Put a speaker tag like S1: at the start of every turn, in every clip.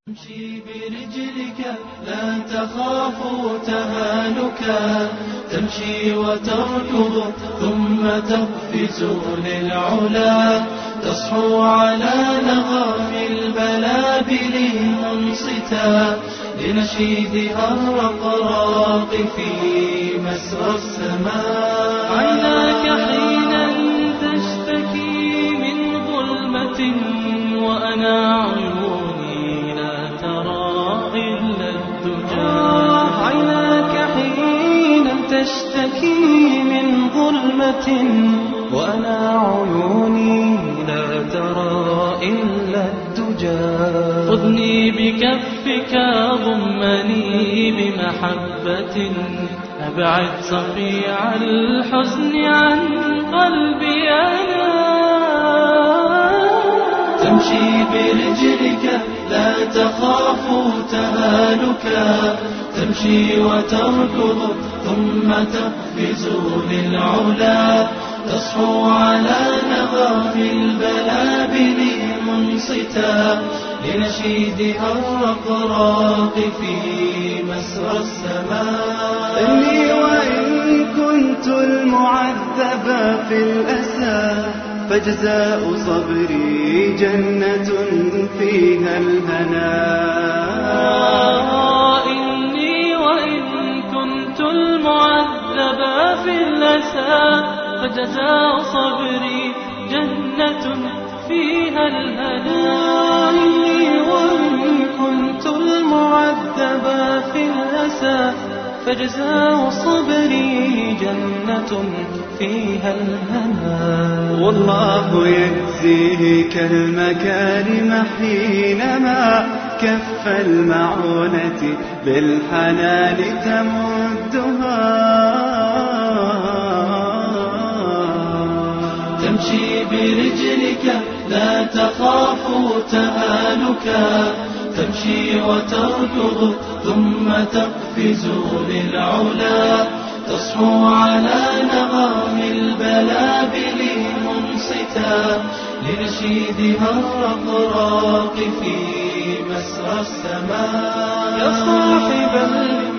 S1: تمشي برجلك لا تخاف تهالكا، تمشي وتركض ثم تقفز للعلا، تصحو على نغم البلابل منصتا، لنشيدها الرقراق في مسرى السماء.
S2: عيناك حينا تشتكي من ظلمة، وأنا عيوني لا ترى إلا الدجى. عيناك حينا تشتكي من ظلمة، وأنا عيوني لا ترى إلا الدجى. خذني بكفك ضمني بمحبة، أبعد صقيع الحزن عن قلبي أنا.
S1: تمشي برجلك لا تخاف تهالكا، تمشي وتركض ثم تقفز للعلا، تصحو على نغم البلابل منصتا، لنشيدها الرقراق في مسرى السماء.
S3: إني وإن كنت المعذب في الأسى، فجزاء صبري جنة فيها الهنا.
S2: إني وإن كنت المعذب في الأسى، فجزاء صبري جنة فيها الهنا. إني وإن كنت المعذب في الأسى، فجزاء صبري جنة فيها الهنا.
S3: والله يجزيك المكارم حينما كف المعونة بالحنان تمدها.
S1: تمشي برجلك لا تخاف تهالكا، تمشي وتركض ثم تقفز للعلا، تصحو على نغم البلابل منصتا، لنشيدها الرقراق في مسرى السماء.
S2: يا صاحب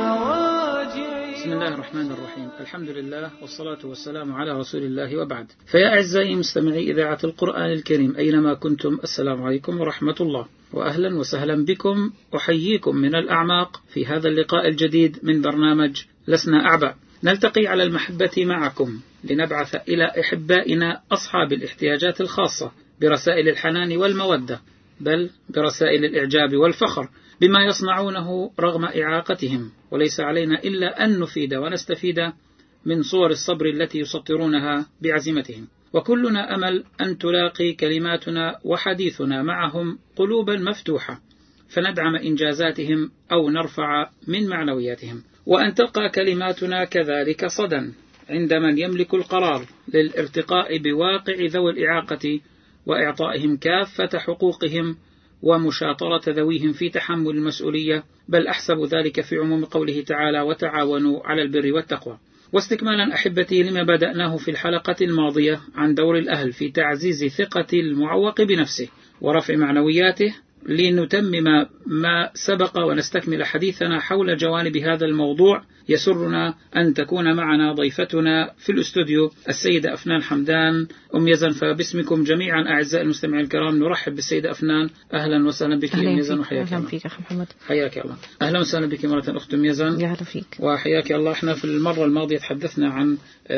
S2: المواجع.
S4: بسم الله الرحمن الرحيم، الحمد لله والصلاة والسلام على رسول الله، وبعد. فيا أعزائي مستمعي إذاعة القرآن الكريم أينما كنتم، السلام عليكم ورحمة الله، وأهلا وسهلا بكم. أحييكم من الأعماق في هذا اللقاء الجديد من برنامج لسنا أعباء. نلتقي على المحبة معكم لنبعث إلى إحبائنا أصحاب الاحتياجات الخاصة برسائل الحنان والمودة، بل برسائل الإعجاب والفخر بما يصنعونه رغم إعاقتهم. وليس علينا إلا أن نفيد ونستفيد من صور الصبر التي يسطرونها بعزيمتهم. وكلنا أمل أن تلاقي كلماتنا وحديثنا معهم قلوبا مفتوحة، فندعم إنجازاتهم أو نرفع من معنوياتهم، وأن تلقى كلماتنا كذلك صدى عند من يملك القرار للارتقاء بواقع ذوي الإعاقة وإعطائهم كافة حقوقهم ومشاطرة ذويهم في تحمل المسؤولية، بل أحسب ذلك في عموم قوله تعالى: وتعاونوا على البر والتقوى. واستكمالا أحبتي لما بدأناه في الحلقة الماضية عن دور الأهل في تعزيز ثقة المعوق بنفسه ورفع معنوياته، لنتمم ما سبق ونستكمل حديثنا حول جوانب هذا الموضوع، يسرنا أن تكون معنا ضيفتنا في الاستوديو السيدة أفنان حمدان أم يزن. فباسمكم جميعا أعزائي المستمعين الكرام نرحب بالسيدة أفنان. أهلا وسهلا بك أم يزن، وحياك الله.
S5: فيك أخي محمد.
S4: حياك الله. أهلا وسهلا بك مرة أخت أم يزن.
S5: يا هلا فيك.
S4: وحياك الله. احنا في المرة الماضية تحدثنا عن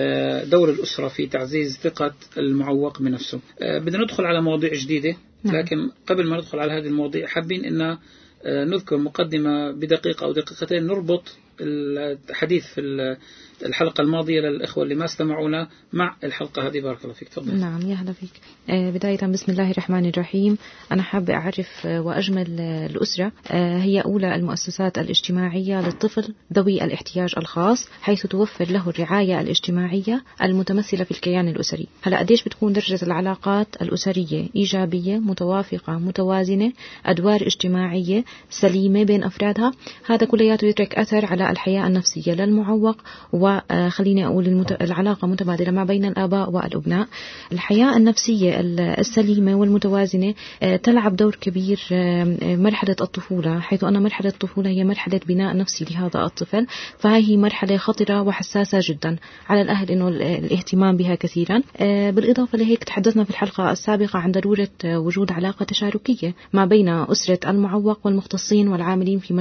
S4: دور الأسرة في تعزيز ثقة المعوق بنفسه. بدنا ندخل على مواضيع جديدة، لكن قبل ما ندخل على هذه المواضيع حابين أن نذكر مقدمة بدقيقة أو دقيقتين نربط الحديث في الحلقة الماضية للإخوة اللي ما استمعونا مع الحلقة هذه. بارك الله فيك. تفضل.
S5: نعم يا هلا فيك. بداية بسم الله الرحمن الرحيم. أنا حابة أعرف وأجمل الأسرة هي أولى المؤسسات الاجتماعية للطفل ذوي الاحتياج الخاص، حيث توفر له الرعاية الاجتماعية المتمثلة في الكيان الأسري. هلا قديش بتكون درجة العلاقات الأسرية إيجابية متوافقة متوازنة، أدوار اجتماعية سليمة بين أفرادها، هذا كلياته يترك أثر على الحياة النفسية للمعوق وخليني أقول العلاقة متبادلة ما بين الآباء والأبناء. الحياة النفسية السليمة والمتوازنة تلعب دور كبير مرحلة الطفولة، حيث أن مرحلة الطفولة هي مرحلة بناء نفسي لهذا الطفل، فهي مرحلة خطرة وحساسة جدا على الأهل إنه الاهتمام بها كثيرا. بالإضافة لهيك تحدثنا في الحلقة السابقة عن ضرورة وجود علاقة تشاركية ما بين أسرة المعوق والمختصين والعاملين في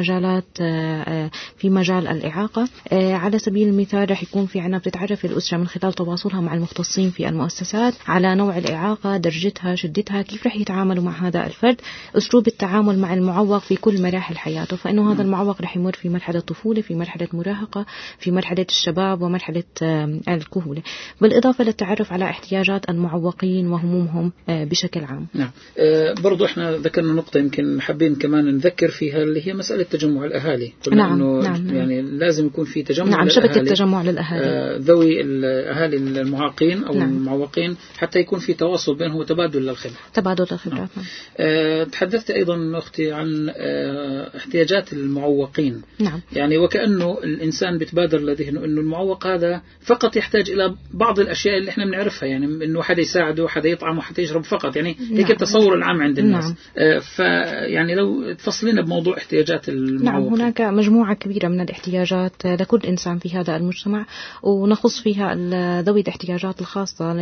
S5: مجال الإعاقة. على سبيل المثال رح يكون في عنا بتتعرف الأسرة من خلال تواصلها مع المختصين في المؤسسات على نوع الإعاقة، درجتها، شدتها، كيف رح يتعاملوا مع هذا الفرد، أسلوب التعامل مع المعوق في كل مراحل حياته، فإنه هذا المعوق رح يمر في مرحلة الطفولة، في مرحلة مراهقة، في مرحلة الشباب ومرحلة الكهولة، بالإضافة للتعرف على احتياجات المعوقين وهمومهم بشكل عام.
S4: نعم. برضو احنا ذكرنا نقطة يمكن حابين كمان نذكر فيها، اللي هي مسألة تجمع الأهالي.
S5: نعم.
S4: يعني لازم يكون في تجمع
S5: نعم،
S4: للأهالي،
S5: شبكة تجمع للأهالي،
S4: ذوي الأهالي المعاقين أو المعوقين، حتى يكون في تواصل بينهم وتبادل للخبرات.
S5: نعم.
S4: تحدثت أيضا أختي عن احتياجات المعوقين.
S5: نعم.
S4: يعني وكأنه الإنسان بتبادر لذهنه أنه المعوق هذا فقط يحتاج إلى بعض الأشياء اللي احنا بنعرفها، يعني أنه حدا يساعده، حدا يطعم، وحدا يشرب فقط، يعني هيك التصور العام عند الناس.
S5: نعم.
S4: فيعني لو تفصلين بموضوع احتياجات المعوقين.
S5: نعم، هناك مجموعة كبيرة من الاحتياجات لكل إنسان في هذا المجتمع، ونخص فيها ذوي الاحتياجات الخاصة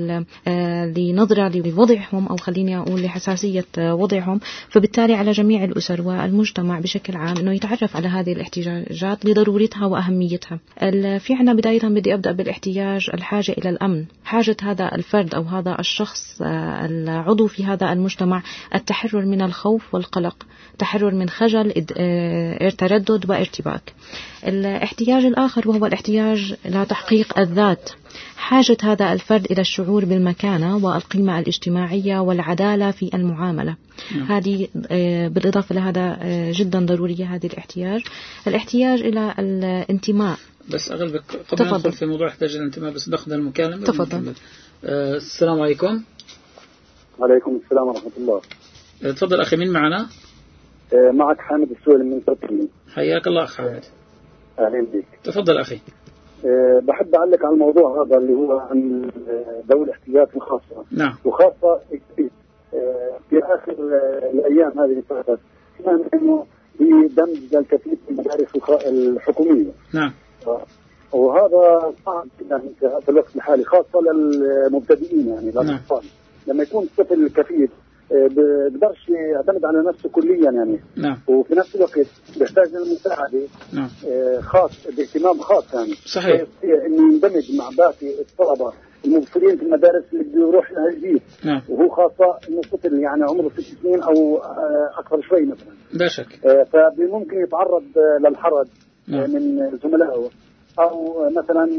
S5: لنظرة لوضعهم، أو خليني أقول لحساسية وضعهم، فبالتالي على جميع الأسر والمجتمع بشكل عام أنه يتعرف على هذه الاحتياجات لضرورتها وأهميتها. في عنا بداية بدي أبدأ بالاحتياج الحاجة إلى الأمن، حاجة هذا الفرد أو هذا الشخص العضو في هذا المجتمع التحرر من الخوف والقلق، تحرر من خجل، تردد وارتباك. الاحتياج الآخر وهو الاحتياج لتحقيق الذات، حاجة هذا الفرد إلى الشعور بالمكانة والقيمة الاجتماعية والعدالة في المعاملة. هذه بالإضافة لهذا جدا ضرورية هذه الاحتياج إلى الانتماء.
S4: بس أغلبك قبل أن ندخل في موضوع احتياج الانتماء بس ناخذ المكالمة.
S5: تفضل.
S4: السلام عليكم.
S6: وعليكم السلام ورحمة الله.
S4: تفضل أخي، من معنا؟
S6: معك حامد السويلي من تركيا.
S4: حياك الله أخ حامد.
S6: أهلا بك.
S4: تفضل أخي.
S6: بحب أعلق على الموضوع هذا اللي هو عن ذوي الاحتياجات الخاصة.
S4: نعم.
S6: وخاصة في آخر الأيام هذه اللي فاتت كان إنه في دمج الكثير في المدارس الحكومية.
S4: نعم.
S6: وهذا صعب جدا في الوقت الحالي، خاصة للمبتدئين يعني للأطفال. لما يكون الطفل كفيف بقدرش يعتمد على نفسه كليا يعني.
S4: نعم.
S6: وفي نفس الوقت بيحتاج للمساعدة.
S4: نعم.
S6: خاص باهتمام خاص يعني.
S4: صحيح.
S6: إنه يندمج مع باقي الطلبة المبصرين في المدارس اللي بده يروح لها جديد.
S4: نعم.
S6: وهو خاصة إنه طفل يعني عمره 6 سنين أو أكثر شوي مثلا.
S4: لا شك.
S6: فممكن يتعرض للحرج.
S4: نعم.
S6: من زملائه، أو مثلا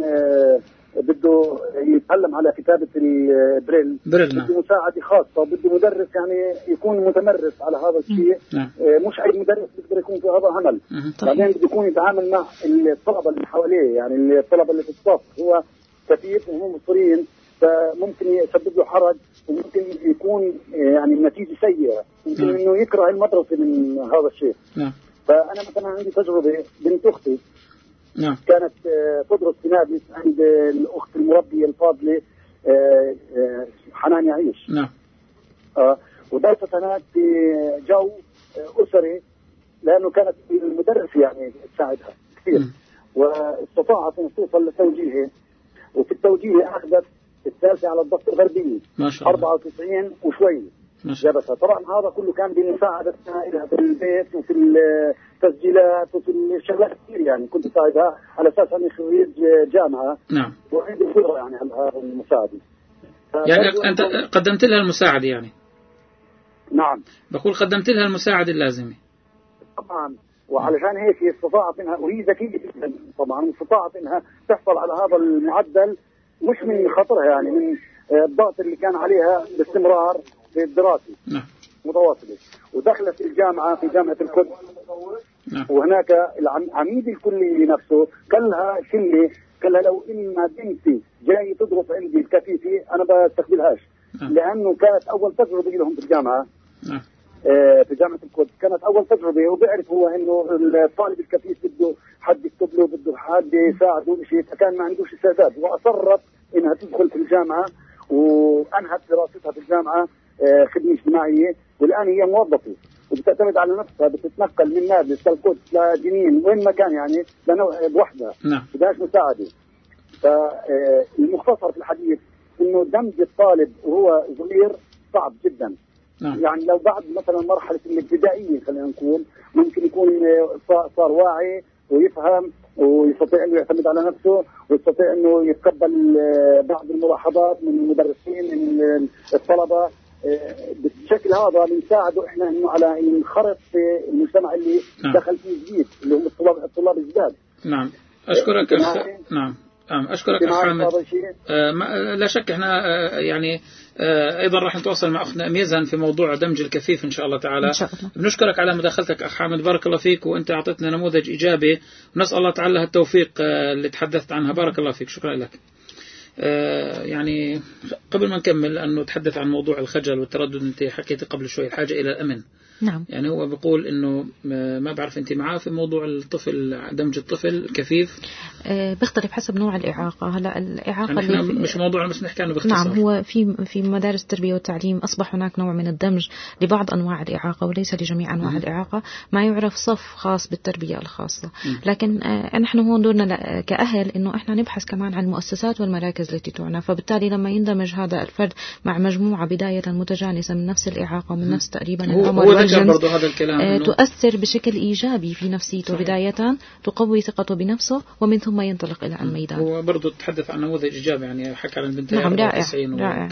S6: بده يتعلم على كتابة البريل.
S4: نعم.
S6: بده مساعدة خاصة، بده مدرس يعني يكون متمرس على هذا الشيء.
S4: نعم.
S6: مش أي مدرس بيقدر يكون في هذا عمل. بعدين بده يكون يتعامل مع الطلبة اللي حواليه، يعني الطلبة اللي في الصف هو كفيف وهم مصريين، فممكن يسبب له حرج، وممكن يكون يعني النتيجة سيئة، ممكن إنه يكره المدرسة من هذا الشيء.
S4: نعم.
S6: فأنا مثلا عندي تجربة، بنت أختي
S4: نعم.
S6: كانت تدرس في نادي عند الأخت المربية الفاضلة حنان يعيش.
S4: نعم.
S6: ودرست هناك في جو أسري، لأنه كانت المدرس يعني تساعدها كثير. واستطاعت أن توصل لتوجيهه، وفي التوجيه أخذت الثالثة على الضفة الغربية.
S4: ما شاء الله.
S6: 94 وشوي جابتها. طبعا هذا كله كان بمساعدتها إلها في البيت وفي التسجيلات وفي الشغلات كثير، يعني كنت أساعدها على أساس أني خريج جامعة.
S4: نعم.
S6: وعندي قدرة يعني على هذا المساعدة.
S4: يعني أنت قدمت لها المساعدة يعني؟
S6: نعم.
S4: بقول قدمت لها المساعدة اللازمة.
S6: طبعا. وعلشان هيك استطاعت انها، وهي ذكية جدا طبعا، استطاعت انها تحصل على هذا المعدل، مش من خطرها يعني، من الضغط اللي كان عليها باستمرار في الدراسة.
S4: نعم.
S6: متواصلة. ودخلت الجامعة في جامعة القدس.
S4: نعم.
S6: وهناك العميد الكلي نفسه قال لها لو ان بنتي جاي تدرس عندي الكفيفة انا بستقبلهاش.
S4: نعم.
S6: لانه كانت اول تجربة لهم في الجامعة.
S4: نعم.
S6: في جامعة القدس، كانت أول تجربة، وبيعرف هو إنه الطالب الكفيف بده حد يكتب له، بده حد يساعده شيء، فكان ما عندوش استعداد، وأصرت إنها تدخل في الجامعة وأنهت دراستها في الجامعة خدمة اجتماعية، والآن هي موظفة وبتعتمد على نفسها، بتتنقل من نابلس للقدس لجنين وين ما كان يعني بوحدها، بدهاش مساعدة. فالمختصر في الحديث إنه دمج الطالب وهو صغير صعب جدا. يعني لو بعد مثلا مرحلة الابتدائية خلينا نقول ممكن يكون صار واعي ويفهم ويستطيع انه يعتمد على نفسه، ويستطيع انه يتقبل بعض الملاحظات من المدرسين من الطلبة. بالشكل هذا بنساعده احنا انه على ننخرط في المجتمع اللي دخل فيه جديد، اللي هم الطلاب الجداد.
S4: نعم اشكرك نعم أشكرك أخ حامد. لا شك احنا يعني أيضا راح نتواصل مع أختنا ميزان في موضوع دمج الكفيف إن شاء الله تعالى. إن شاء الله. بنشكرك على مداخلتك أخ حامد، بارك الله فيك، وأنت أعطيتنا نموذج إيجابي، ونسأل الله تعالى التوفيق اللي تحدثت عنها. بارك الله فيك، شكرا لك. يعني قبل ما نكمل لأنه تحدث عن موضوع الخجل والتردد، أنت حكيت قبل شوي الحاجة إلى الأمن.
S5: نعم.
S4: يعني هو بيقول إنه ما بعرف أنت معاه في موضوع الطفل، دمج الطفل الكفيف.
S5: بيختلف حسب نوع الإعاقة. هلا الإعاقة
S4: يعني اللي مش موضوعنا بس نحكي عنه باختصار.
S5: نعم، هو في مدارس التربية والتعليم أصبح هناك نوع من الدمج لبعض أنواع الإعاقة وليس لجميع أنواع الإعاقة، ما يعرف صف خاص بالتربية الخاصة. لكن نحن هون دورنا كأهل إنه إحنا نبحث كمان عن المؤسسات والمراكز التي تعنى، فبالتالي لما يندمج هذا الفرد مع مجموعة بداية متجانسة من نفس الإعاقة ومن نفس تقريبا العمر
S4: هذا الكلام
S5: تؤثر بشكل إيجابي في نفسيته بداية، تقوي ثقته بنفسه، ومن ثم ينطلق إلى الميدان.
S4: هو برضو تحدث عن نموذج إيجابي، يعني حكى عن البنتين.
S5: نعم، رائع.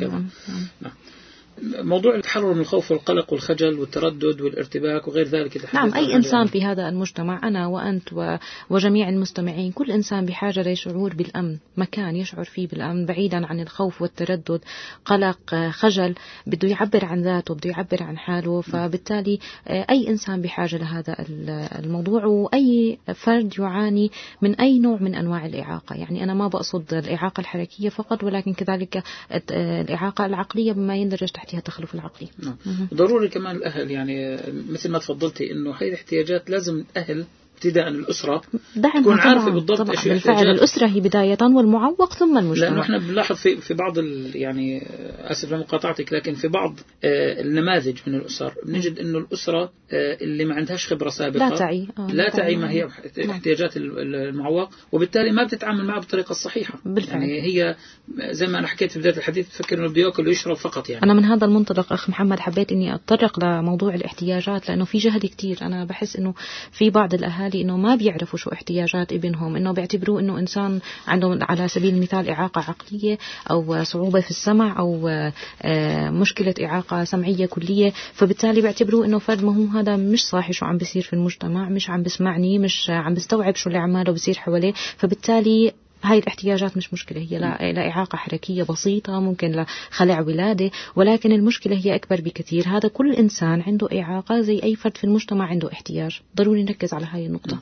S4: موضوع التحرر من الخوف والقلق والخجل والتردد والارتباك وغير ذلك.
S5: نعم، أي إنسان في هذا المجتمع، أنا وأنت وجميع المستمعين، كل إنسان بحاجة لشعور بالأمن، مكان يشعر فيه بالأمن بعيدا عن الخوف والتردد، قلق، خجل، بده يعبر عن ذاته، بده يعبر عن حاله. فبالتالي أي إنسان بحاجة لهذا الموضوع، وأي فرد يعاني من أي نوع من أنواع الإعاقة. يعني أنا ما بقصد الإعاقة الحركية فقط، ولكن كذلك الإعاقة العقلية بما يندرج تحتها التخلف العقلي.
S4: ضروري كمان الأهل، يعني مثل ما تفضلتي إنه هي الاحتياجات لازم الأهل ابتداء الأسرة تكون عارفة بالضبط إيش
S5: بالفعل الأسرة هي بداية والمعوق ثم المجتمع.
S4: لأنه إحنا بنلاحظ في بعض يعني آسف لمقاطعتك، لكن في بعض النماذج من الأسر بنجد إنه الأسرة اللي ما عندهاش خبرة سابقة لا تعي ما هي احتياجات المعوق، وبالتالي ما بتتعامل معه بالطريقة الصحيحة.
S5: بالفعل.
S4: يعني هي زي ما أنا حكيت في بداية الحديث، تفكر إنه بده يأكل ويشرب فقط. يعني
S5: أنا من هذا المنطلق أخ محمد حبيت إني أتطرق لموضوع الاحتياجات، لأنه في جهل كتير. أنا بحس إنه في بعض الأهالي إنه ما بيعرفوا شو احتياجات ابنهم، إنه بيعتبروه إنه إنسان عنده على سبيل المثال إعاقة عقلية أو صعوبة في السمع أو مشكلة إعاقة سمعية كلية، فبالتالي بيعتبروه إنه فرد ما هو هذا مش صاحي شو عم بيصير في المجتمع، مش عم بسمعني، مش عم بستوعب شو اللي عماله بيصير حواليه. فبالتالي هاي الاحتياجات مش مشكلة، هي لا إعاقة حركية بسيطة، ممكن لخلع ولادة، ولكن المشكلة هي أكبر بكثير. هذا كل إنسان عنده إعاقة زي أي فرد في المجتمع عنده احتياج. ضروري نركز على هاي النقطة.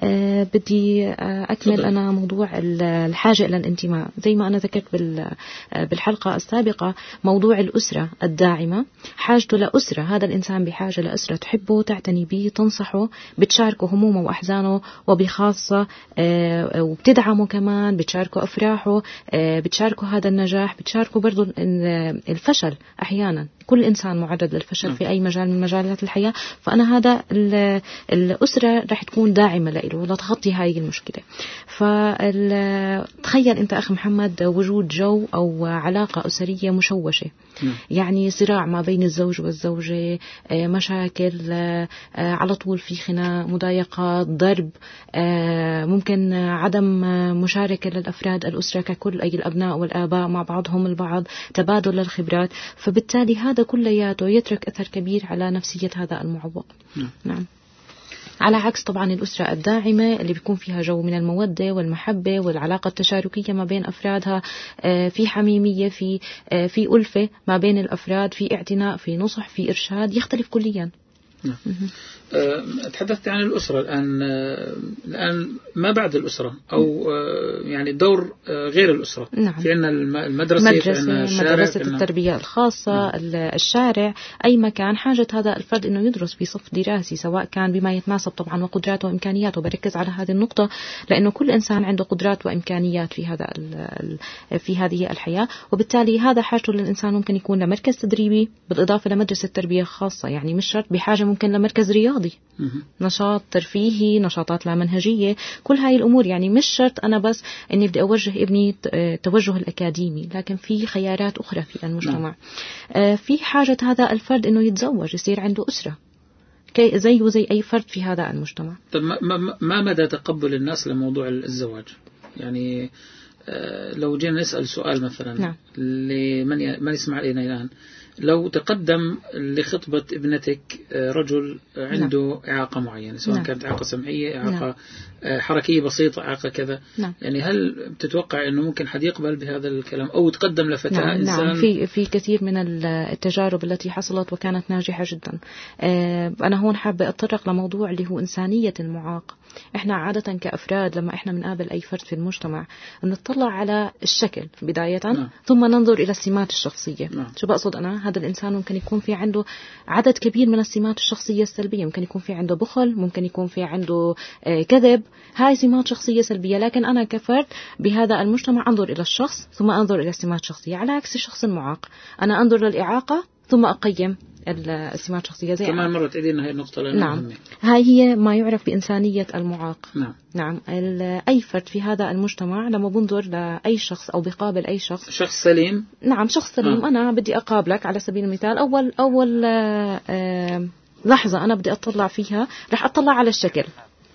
S5: بدي أكمل أنا موضوع الحاجة إلى الانتماء. زي ما أنا ذكرت بالحلقة السابقة، موضوع الأسرة الداعمة، حاجته لأسرة. هذا الإنسان بحاجة لأسرة تحبه، تعتني به، تنصحه، بتشاركه همومه وأحزانه، وبخاصة وبتدعمه كمان، بتشاركه أفراحه، بتشاركه هذا النجاح، بتشاركه برضو الفشل. أحيانا كل إنسان معرض للفشل في أي مجال من مجالات الحياة، فأنا هذا الأسرة رح تكون داعمة له لتغطي هاي المشكلة. فتخيل أنت أخ محمد وجود جو أو علاقة أسرية مشوشة، يعني صراع ما بين الزوج والزوجة، مشاكل على طول، في خناق، مضايقات، ضرب، ممكن عدم مشاركة للأفراد الأسرة ككل، أي الأبناء والآباء مع بعضهم البعض، تبادل الخبرات. فبالتالي هذا كلياته يترك أثر كبير على نفسية هذا المعوق. نعم. على عكس طبعا الأسرة الداعمة اللي بيكون فيها جو من المودة والمحبة والعلاقة التشاركية ما بين أفرادها، في حميمية، في ألفة ما بين الأفراد، في اعتناء، في نصح، في إرشاد، يختلف كليا.
S4: تحدثت عن الأسرة الآن ما بعد الأسرة أو يعني دور غير الأسرة.
S5: نعم.
S4: في عنا المدرسة،
S5: مدرسة التربية الخاصة، الشارع، أي مكان حاجة هذا الفرد إنه يدرس في صف دراسي، سواء كان بما يتناسب طبعا وقدراته وإمكانياته. بركز على هذه النقطة لأنه كل إنسان عنده قدرات وإمكانيات في هذه الحياة، وبالتالي هذا حاجته للإنسان ممكن يكون لمركز تدريبي بالإضافة لمدرسة تربية خاصة، يعني مش شرط بحاجة، ممكن لمركز رياضي، نشاط ترفيهي، نشاطات لا منهجية، كل هاي الأمور. يعني مش شرط أنا بس إني بدي أوجه ابني توجه الأكاديمي، لكن في خيارات أخرى في المجتمع. في حاجة هذا الفرد إنه يتزوج، يصير عنده أسرة زيه زي أي فرد في هذا المجتمع.
S4: طب ما مدى تقبل الناس لموضوع الزواج؟ يعني لو جينا نسأل سؤال مثلا لمن يسمع إلينا الآن، لو تقدم لخطبة ابنتك رجل عنده إعاقة معينة، سواء كانت إعاقة سمعية، إعاقة حركية بسيطة، إعاقة كذا، يعني هل تتوقع أنه ممكن حد يقبل بهذا الكلام، أو تقدم لفتاة إنسان؟
S5: في كثير من التجارب التي حصلت وكانت ناجحة جدا. أنا هون حابة أتطرق لموضوع اللي هو إنسانية المعاق. إحنا عادة كأفراد لما إحنا بنقابل أي فرد في المجتمع نطلع على الشكل بداية، ثم ننظر إلى السمات الشخصية. شو بقصد أنا؟ هذا الإنسان ممكن يكون في عنده عدد كبير من السمات الشخصية السلبية، ممكن يكون في عنده بخل، ممكن يكون في عنده كذب، هاي سمات شخصية سلبية. لكن أنا كفرد بهذا المجتمع أنظر إلى الشخص ثم أنظر إلى السمات الشخصية، على عكس الشخص المعاق أنا أنظر للإعاقة ثم أقيم السمات الشخصية. زي
S4: كمان مرة تعيدين هاي النقطة.
S5: نعم، هاي هي ما يعرف بإنسانية المعاق. نعم. أي فرد في هذا المجتمع لما بنظر لأي شخص أو بقابل أي شخص
S4: سليم،
S5: نعم شخص سليم، أنا بدي أقابلك على سبيل المثال، أول لحظة أنا بدي أطلع فيها رح أطلع على الشكل.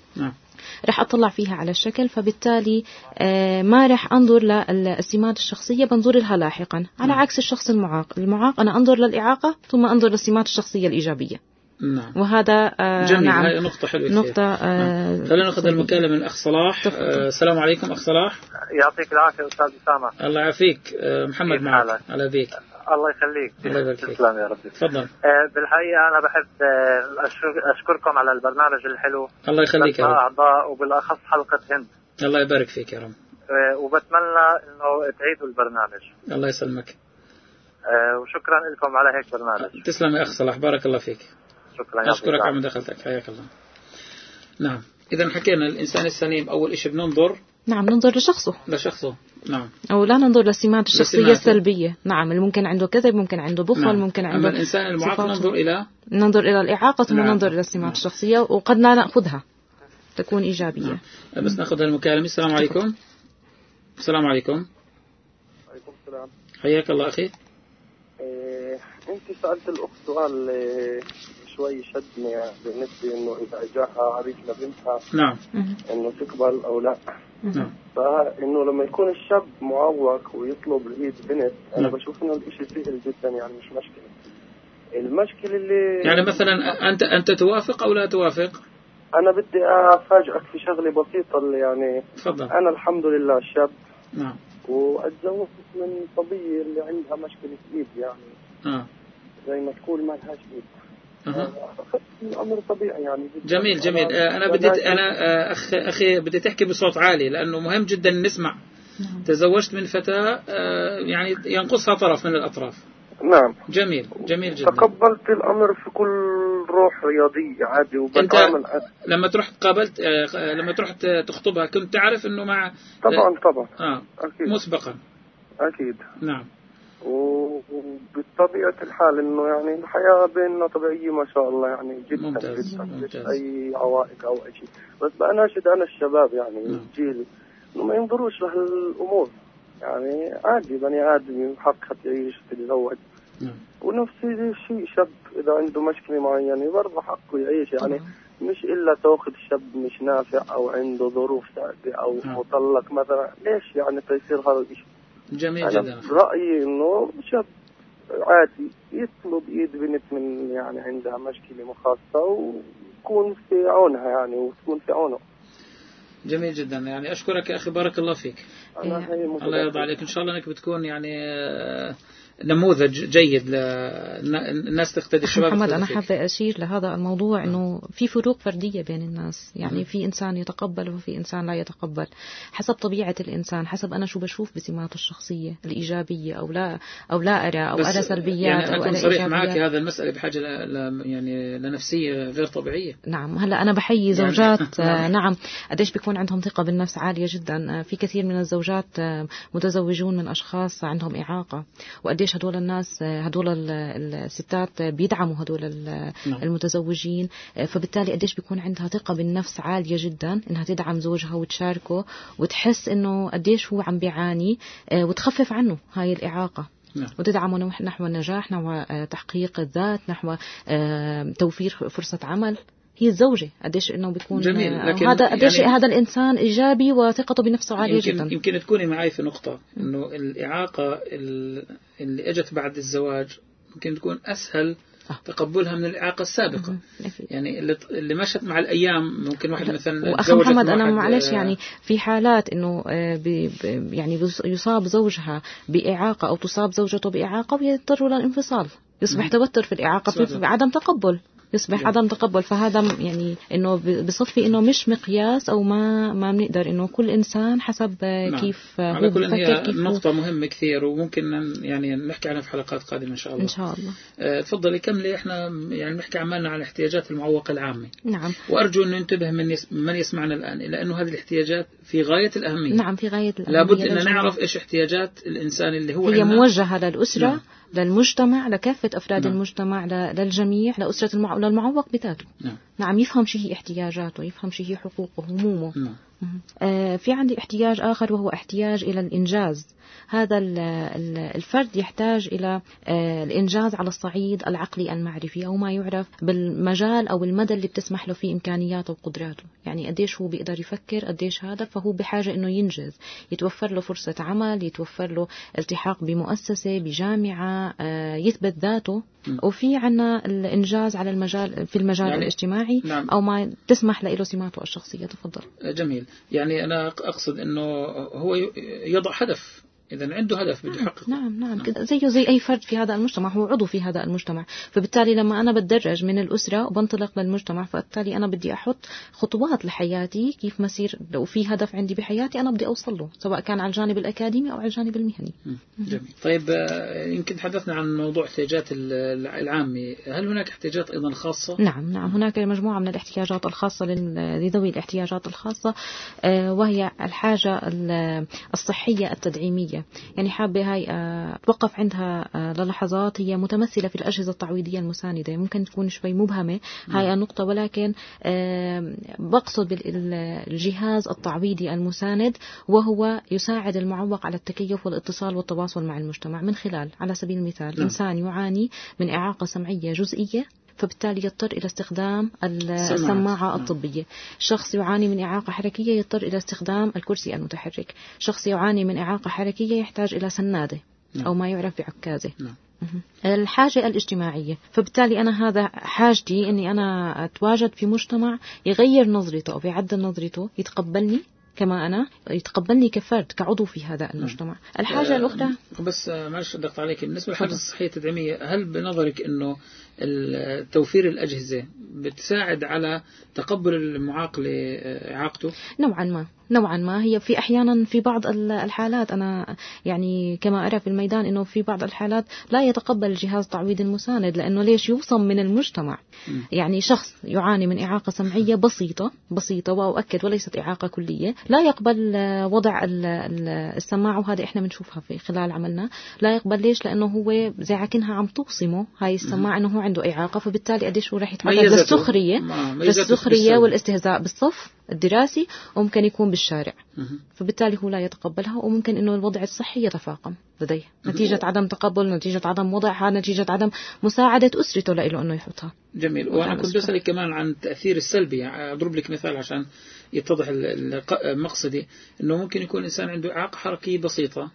S5: رح أطلع فيها على الشكل، فبالتالي ما رح أنظر للسمات الشخصية، بنظر لها لاحقا، على عكس الشخص المعاق أنا أنظر للإعاقة ثم أنظر للسمات الشخصية الإيجابية. وهذا
S4: جميل. هاي نقطة حلوة. خلينا نأخذ المكالمة من الأخ صلاح. السلام عليكم أخ صلاح.
S7: يعطيك العافية أستاذ أسامة.
S4: الله يعافيك. محمد معك على بيك.
S7: الله يخليك.
S4: الله يبارك فيك.
S7: تسلم يا رب.
S4: تفضل.
S7: بالحقيقة أنا بحب أشكركم على البرنامج الحلو.
S4: الله يخليك يا رب.
S7: أعضاء وبالأخص حلقة هند.
S4: الله يبارك فيك يا رب.
S7: وبتمنى إنه تعيدوا البرنامج.
S4: الله يسلمك.
S7: وشكرا لكم على هيك برنامج.
S4: تسلم يا أخ صلاح، بارك الله فيك.
S7: شكرا.
S4: أشكرك على مداخلتك، حياك الله. نعم، إذا حكينا الإنسان السليم أول إشي بننظر
S5: ننظر لشخصه. نعم. أو لا ننظر للسمات الشخصية السلبية. نعم، اللي ممكن عنده كذب، ممكن عنده بخل، ممكن عنده.
S4: أما الإنسان المعاق ننظر إلى
S5: الإعاقة ثم ننظر إلى السمات الشخصية، وقد لا نأخذها تكون إيجابية.
S4: بس نأخذ المكالمة. السلام عليكم. السلام عليكم.
S8: عليكم السلام.
S4: حياك الله أخي.
S8: أنت سألت الأخت سؤال شوي شدني بالنسبة إنه إذا جاءها عريس لبنتها
S4: نعم
S8: إنه تقبل أو لا.
S4: نعم.
S8: فإنه لما يكون الشاب معوق ويطلب الإيد بنت، أنا بشوف إنه الإشي سهل جدا، يعني مش مشكلة. المشكلة اللي
S4: يعني مثلا أنت توافق أو لا توافق؟
S8: أنا بدي أفاجئك في شغلة بسيطة اللي يعني
S4: تفضل.
S8: أنا الحمد لله شاب.
S4: نعم.
S8: وأتزوجت من صبية اللي عندها مشكلة إيد، يعني زي ما تقول ما لهاش إيد. الأمر طبيعي يعني.
S4: جميل. أنا أخي بدي تحكي بصوت عالي لأنه مهم جدا نسمع. تزوجت من فتاة يعني ينقصها طرف من الأطراف.
S8: نعم.
S4: جميل جدا.
S8: تقبلت الأمر في كل روح رياضية عادي.
S4: وبتعامل لما تروح قابلت لما تروح تخطبها كنت تعرف إنه مع
S8: طبعا
S4: أكيد. مسبقا
S8: أكيد.
S4: نعم.
S8: وبطبيعة الحال إنه يعني الحياة بيننا طبيعية ما شاء الله، يعني جدا
S4: ممتاز.
S8: مش أي عوائق أو أي شيء. بس بأناشد أنا الشباب يعني جيلي إنه ما ينظروش لهالأمور، يعني عادي بني آدم حقها يعيش يتزوج. ونفس الشيء شاب إذا عنده مشكلة معينة برضه حقه يعيش، يعني مش إلا تأخذ شاب مش نافع أو عنده ظروف سعدة أو مطلق مثلا، ليش يعني تيصير هذا الشيء؟
S4: جميل جدا.
S8: رأيي إنه شاب عادي يطلب إيد بنت من يعني عندها مشكلة مخاصة ويكون في عونها يعني وتكون في عونه.
S4: جميل جدا. يعني أشكرك يا أخي، بارك الله فيك. الله يرضى عليك. إن شاء الله أنك بتكون يعني نموذج جيد للناس تقتدي الشباب.
S5: محمد أنا حابة أشير لهذا الموضوع إنه في فروق فردية بين الناس، يعني في إنسان يتقبل وفي إنسان لا يتقبل حسب طبيعة الإنسان، حسب أنا شو بشوف بسماته الشخصية الإيجابية أو لا أرى سلبيات
S4: يعني
S5: أو
S4: أكون
S5: أرى
S4: صريح معك،
S5: إيجابيات.
S4: هذا المسألة بحاجة يعني لنفسية غير طبيعية.
S5: نعم. هلا أنا بحيي زوجات نعم قديش بيكون عندهم ثقة بالنفس عالية جدا. في كثير من الزوجات متزوجون من أشخاص عندهم إعاقة، وقديش هدول الناس هدول الستات بيدعموا هدول المتزوجين، فبالتالي قديش بيكون عندها ثقة بالنفس عالية جدا إنها تدعم زوجها وتشاركه وتحس إنه قديش هو عم بيعاني وتخفف عنه هاي الإعاقة. وتدعمه نحو النجاح، نحو تحقيق الذات، نحو توفير فرصة عمل. هي الزوجة قديش إنه بيكون
S4: جميل.
S5: هذا قديش يعني هذا الإنسان إيجابي وثقته بنفسه عالية جدا.
S4: يمكن تكوني معي في نقطة إنه الإعاقة اللي أجت بعد الزواج ممكن تكون أسهل تقبلها من الإعاقة السابقة. يعني اللي مشت مع الأيام ممكن واحد مثلا.
S5: وأخي محمد أنا معلش يعني في حالات إنه يعني يصاب زوجها بإعاقة أو تصاب زوجته بإعاقة ويضطروا للانفصال، يصبح توتر في الإعاقة، في عدم تقبل، يصبح عدم تقبل. فهذا يعني إنه بصفي إنه مش مقياس أو ما بنقدر إنه كل إنسان حسب كيف هو بفكر.
S4: هي نقطة مهمة كثير وممكن يعني نحكي عنها في حلقات قادمة إن شاء الله.
S5: إن شاء الله.
S4: تفضلي كملي. إحنا يعني نحكي عمالنا عن الاحتياجات المعوقة العامة.
S5: نعم.
S4: وأرجو أن ينتبه من يسمعنا الآن، لأنه هذه الاحتياجات في غاية الأهمية.
S5: نعم في غاية الأهمية.
S4: لابد أن نعرف إيش احتياجات الإنسان اللي هو
S5: هي موجهة للأسرة.
S4: نعم.
S5: للمجتمع، لكافة أفراد المجتمع، للجميع، لأسرة للمعوق بذاته. نعم يفهم شيء هي احتياجاته، يفهم شيء هي حقوقه همومه. في عندي احتياج آخر وهو احتياج إلى الإنجاز. هذا الفرد يحتاج إلى الإنجاز على الصعيد العقلي المعرفي، أو ما يعرف بالمجال أو المدى اللي بتسمح له فيه إمكانياته وقدراته. يعني قديش هو بيقدر يفكر، قديش هذا، فهو بحاجة إنه ينجز، يتوفر له فرصة عمل، يتوفر له التحاق بمؤسسة، بجامعة، يثبت ذاته. وفي عنا الإنجاز على المجال في المجال يعني الاجتماعي. نعم. أو ما تسمح له سماته الشخصية. تفضل.
S4: جميل. يعني أنا أقصد إنه هو يضع هدف، إذا عنده هدف بده يحققه.
S5: نعم زيه زي أي فرد في هذا المجتمع، هو عضو في هذا المجتمع. فبالتالي لما أنا بتدرج من الأسرة وبنطلق للمجتمع، فبالتالي أنا بدي أحط خطوات لحياتي كيف مسير. لو في هدف عندي بحياتي أنا بدي أوصل له، سواء كان على الجانب الأكاديمي أو على الجانب المهني.
S4: جميل. طيب يمكن تحدثنا عن موضوع احتياجات العامة، هل هناك احتياجات أيضا خاصة؟
S5: نعم هناك مجموعة من الاحتياجات الخاصة لذوي الاحتياجات الخاصة، وهي الحاجة الصحية التدعيمية. يعني حابة هاي أتوقف عندها للحظات. هي متمثلة في الأجهزة التعويضية المساندة، ممكن تكون شوي مبهمة هاي النقطة، ولكن بقصد بالجهاز التعويضي المساند، وهو يساعد المعوق على التكيف والاتصال والتواصل مع المجتمع من خلال، على سبيل المثال، إنسان يعاني من إعاقة سمعية جزئية، فبالتالي يضطر إلى استخدام السماعة الطبية. شخص يعاني من إعاقة حركية يضطر إلى استخدام الكرسي المتحرك. شخص يعاني من إعاقة حركية يحتاج إلى سنادة أو ما يعرف بعكازة. الحاجة الاجتماعية، فبالتالي أنا هذا حاجتي أني أنا أتواجد في مجتمع يغير نظرته أو يعدل نظرته، يتقبلني كما أنا، يتقبلني كفرد كعضو في هذا المجتمع. الحاجة الأخرى
S4: بس معلش ضغط عليك، بالنسبة للحاجة الصحية التدعيمية، هل بنظرك أنه توفير الأجهزة بتساعد على تقبل المعاق لإعاقته؟
S5: نوعا ما هي في أحيانا في بعض الحالات، أنا يعني كما أرى في الميدان إنه في بعض الحالات لا يتقبل الجهاز التعويضي المساند، لأنه ليش؟ يوصم من المجتمع. يعني شخص يعاني من إعاقة سمعية بسيطة وأؤكد وليست إعاقة كلية، لا يقبل وضع السماعة، وهذا إحنا بنشوفها في خلال عملنا. لا يقبل ليش؟ لأنه هو زي عكنها عم توصمه هاي السماعة إنه هو عنده إعاقة، فبالتالي قديش هو راح يتعرض للسخرية والاستهزاء بالصف الدراسي، وممكن يكون بالشارع. فبالتالي هو لا يتقبلها، وممكن إنه الوضع الصحي يتفاقم لديه نتيجة عدم تقبل، نتيجة عدم وضعها، نتيجة عدم مساعدة أسرته له إنه يحطها.
S4: جميل. وأنا كنت أسألك كمان عن التأثير السلبي. أضرب لك مثال عشان يتضح مقصدي، إنه ممكن يكون إنسان عنده إعاقة حركية بسيطة،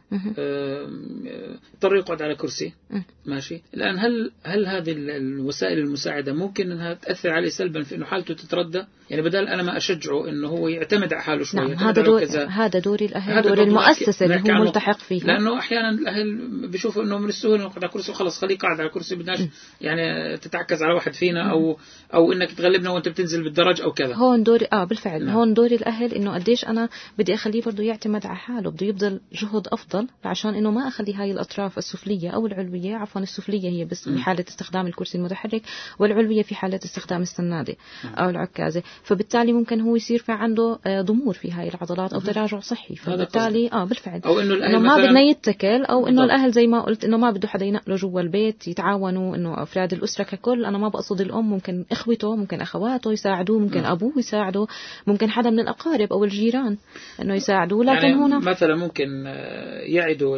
S4: اضطر يقعد على كرسي، ماشي. الآن هل هذه الوسائل المساعدة ممكن أنها تأثر عليه سلبا في إنه حالته تتردى؟ يعني بدل أنا ما أشجعه أو إنه هو يعتمد على حاله شوية.
S5: نعم هذا دور الأهل، دور المؤسسة اللي هو ملتحق فيها.
S4: لأنه أحيانا الأهل بيشوفوا إنه من السهولة نقعد على كرسي وخلص، خليه قاعد على كرسي، بدناش يعني تتعكز على واحد فينا أو إنك تغلبنا وأنت بتنزل بالدرج أو كذا.
S5: هون دور بالفعل. نعم. هون دور الأهل إنه قديش أنا بدي أخليه برضو يعتمد على حاله، بده يبذل جهد أفضل عشان إنه ما أخلي هاي الأطراف السفلية أو العلوية، عفوا السفلية هي بس في حالة استخدام الكرسي المتحرك، والعلوية في حالة استخدام السنادة أو العكازة. فبالتالي ممكن هو يصير في عنده ضمور في هاي العضلات أو تراجع صحي. فبالتالي بالفعل
S4: أو إنه
S5: ما بدنا يتكل، أو إنه الأهل زي ما قلت إنه ما بده حدا ينقله جوا البيت، يتعاونوا إنه أفراد الأسرة ككل. أنا ما بقصد الأم، ممكن إخوته، ممكن أخواته يساعدوه، ممكن أبوه يساعده، ممكن حدا من الأقارب أو الجيران إنه يساعدوه. لكن
S4: يعني
S5: هنا
S4: مثلا ممكن يعدوا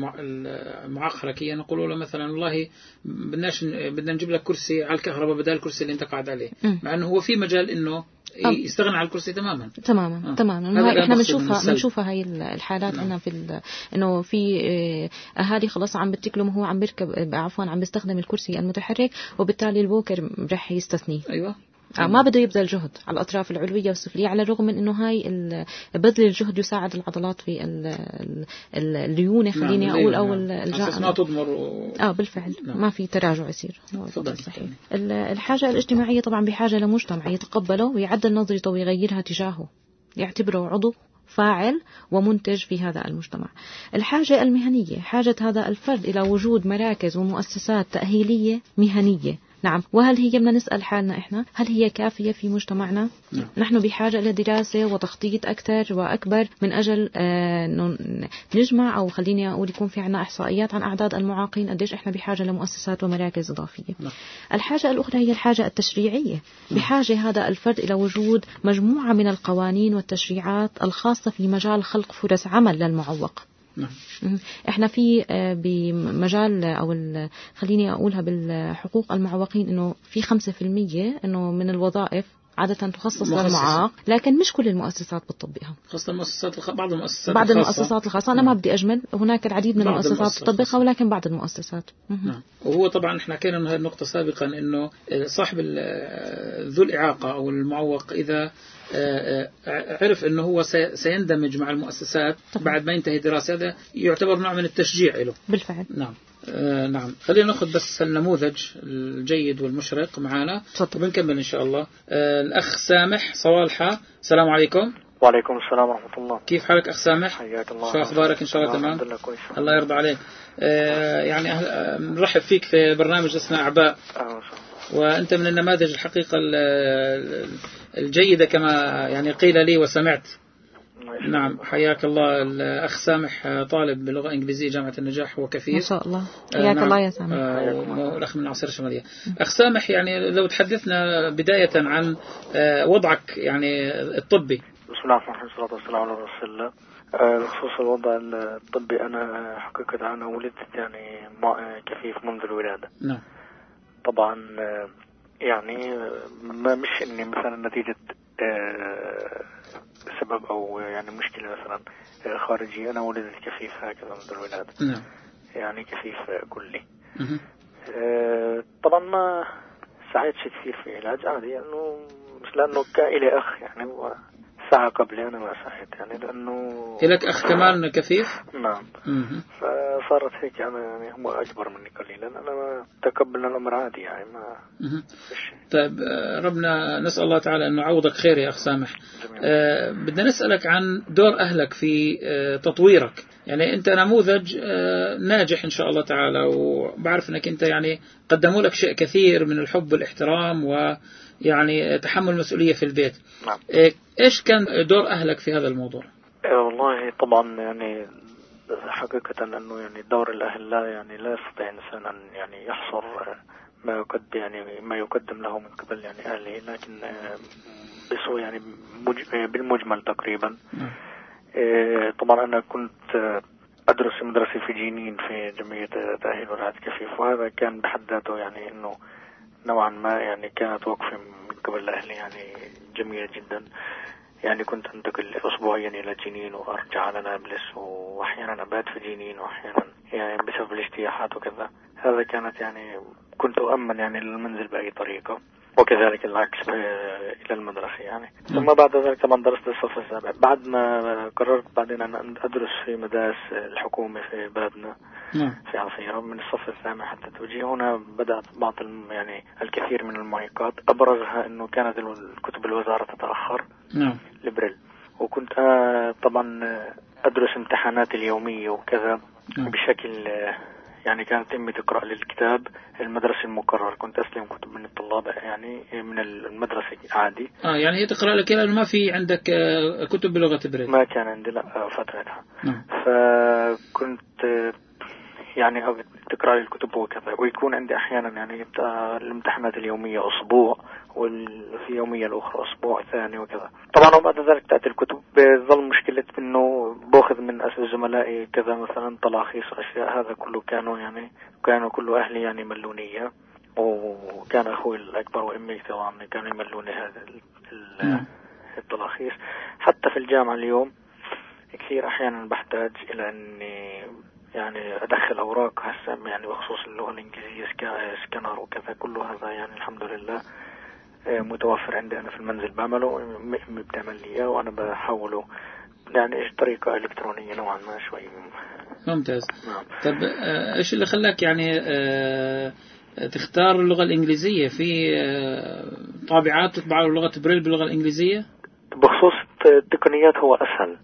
S4: المعاق كي نقولوا له مثلا والله بدنا نجيب لك كرسي على الكهرباء بدل الكرسي اللي انت قاعد عليه، مع انه هو في مجال انه يستغنى عن الكرسي تماما.
S5: احنا بنشوفها هاي الحالات. عندنا في انه في اهالي خلاص عم بتكلم وهو عم بيركب عم بيستخدم الكرسي المتحرك، وبالتالي البوكر رح يستثنيه.
S4: ايوه.
S5: ما بده يبذل جهد على الأطراف العلوية والسفلية، على الرغم من إنه هاي بذل الجهد يساعد العضلات في الليونة، خليني أقول، أو
S4: الجانب ما تضمر
S5: بالفعل. ما في تراجع يصير. صحيح. الحاجة الاجتماعية طبعا بحاجة لمجتمع يتقبله ويعدل نظرته ويغيرها تجاهه، يعتبره عضو فاعل ومنتج في هذا المجتمع. الحاجة المهنية، حاجة هذا الفرد إلى وجود مراكز ومؤسسات تأهيلية مهنية. نعم. وهل هي بدنا نسأل حالنا إحنا هل هي كافية في مجتمعنا؟ نحن بحاجة إلى دراسة وتخطيط أكثر وأكبر من أجل نجمع، أو خليني أقول يكون في عنا إحصائيات عن أعداد المعاقين، قديش إحنا بحاجة لمؤسسات ومراكز إضافية. الحاجة الأخرى هي الحاجة التشريعية. بحاجة هذا الفرد إلى وجود مجموعة من القوانين والتشريعات الخاصة في مجال خلق فرص عمل للمعوق. احنا في بمجال او خليني اقولها بالحقوق المعوقين انه في 5% انه من الوظائف عادة تخصص للمعاق، لكن مش كل المؤسسات بتطبقها.
S4: خاصة المؤسسات
S5: بعض المؤسسات الخاصة. أنا ما بدي أجمل، هناك العديد من المؤسسات تطبقها، ولكن بعض المؤسسات.
S4: نعم. وهو طبعا احنا حكينا من هذه النقطة سابقا إنه صاحب ذو الإعاقة أو المعوق إذا عرف إنه هو سيندمج مع المؤسسات بعد ما ينتهي دراسة، هذا يعتبر نوع من التشجيع له.
S5: بالفعل.
S4: نعم. نعم. خلينا نأخذ بس النموذج الجيد والمشرق معنا وبنكمل إن شاء الله. الأخ سامح صوالحة، السلام عليكم.
S9: وعليكم السلام ورحمة الله.
S4: كيف حالك أخ سامح؟
S9: حياك الله.
S4: شو أخبارك؟ إن شاء الله تمام.
S9: الحمد لله كويس.
S4: الله يرضى عليك. يعني نرحب فيك في برنامج اسمه أعباء. وأنت من النماذج الحقيقة الجيدة كما يعني قيل لي وسمعت. نعم. حياك الله. الأخ سامح طالب باللغة الإنجليزية جامعة النجاح وكفيف.
S5: ما شاء الله. حياك الله يا سامح.
S4: والأخ من العاصرة الشمالية. أخ سامح، يعني لو تحدثنا بداية عن وضعك يعني الطبي.
S9: بسم الله الرحمن الرحيم، والصلاة والسلام على رسول الله. بخصوص الوضع الطبي، أنا حقيقة أنا ولدت يعني كفيف منذ الولادة.
S4: نعم.
S9: طبعا يعني ما مش إني مثلا نتيجة سبب أو يعني مشكلة مثلا خارجية، أنا ولدت كفيف هكذا منذ الولادة.
S4: نعم.
S9: يعني كفيف كلي. طبعا ما ساعدتش كثير في علاج عادي، يعني مش لأنه كان إلي أخ يعني ساعة قبلي أنا ما ساعدت يعني لأنه
S4: لك أخ كمان كفيف.
S9: نعم. فصارت هيك أنا يعني هو أكبر مني قليلا، أنا ما تقبلنا الأمر عادي يعني ما فيش.
S4: طيب ربنا نسأل الله تعالى أنه عوضك خير يا أخ سامح. بدنا نسألك عن دور أهلك في تطويرك. يعني أنت نموذج ناجح إن شاء الله تعالى، وبعرف أنك أنت يعني قدموا لك شيء كثير من الحب والاحترام ويعني تحمل مسؤولية في البيت.
S9: نعم.
S4: إيش كان دور أهلك في هذا الموضوع؟
S9: والله طبعا يعني حقيقة أنه يعني دور الأهل لا يستطيع إنسان أن يعني يحصر ما يقدم له من قبل يعني أهله، لكن بس يعني بالمجمل تقريبا. طبعا أنا كنت أدرس مدرسة في جنين في جمعية تأهيل ورعاية كفيف، وهذا كان بحد ذاته يعني إنه نوعا ما يعني كانت وقفة من قبل أهلي يعني جميلة جدا. يعني كنت أنتقل أسبوعيا إلى جنين وأرجع على نابلس، وأحيانا أبات في جنين وأحيانا يعني بسبب الاجتياحات وكذا. هذا كانت يعني كنت أؤمن يعني المنزل بأي طريقة. وكذلك العكس إلى المدرسة يعني. ثم بعد ذلك طبعا درست الصف السابع، بعد ما قررت بعدين أن أدرس في مدارس الحكومة في بلدنا في عصيرة من الصف الثامن حتى التوجيه. هنا بدأت بعض يعني الكثير من المعيقات، أبرزها أنه كانت الكتب الوزارة تتأخر لبريل، وكنت طبعا أدرس امتحانات اليومية وكذا بشكل يعني كانت أمي تقرأ للكتاب المدرسي المقرر، كنت أستلم كتب من الطلاب يعني من المدرسة عادي.
S4: يعني هي تقرأ لك لأنه ما في عندك كتب بلغة بريل؟
S9: ما كان عندي لا فترتها. فكنت يعني تقرأ لي الكتب وكذا، ويكون عندي أحيانا يعني الامتحانات اليومية أسبوع وفي يومية الأخرى أسبوع ثاني وكذا. طبعا وبعد ذلك تأتي الكتب، بظل مشكلة إنه باخذ من زملائي كذا مثلا تلاخيص أشياء، هذا كله كانوا كل أهلي يعني يملوني، وكان أخوي الأكبر وأمي طبعا كانوا يملوني هذا التلاخيص. حتى في الجامعة اليوم كثير أحيانا بحتاج إلى أني يعني أدخل أوراق هسه يعني بخصوص اللغة الإنجليزية سكانر وكذا، كله هذا يعني الحمد لله متوفر عندي أنا في المنزل، بعمله أمي بتعمل لي وأنا بحوله يعني طريقة إلكترونية نوعا ما شوي.
S4: ممتاز. طب إيش اللي خلاك يعني تختار اللغة الإنجليزية؟ في طابعات تطبع اللغة بريل باللغة الإنجليزية؟
S9: بخصوص التقنيات هو أسهل.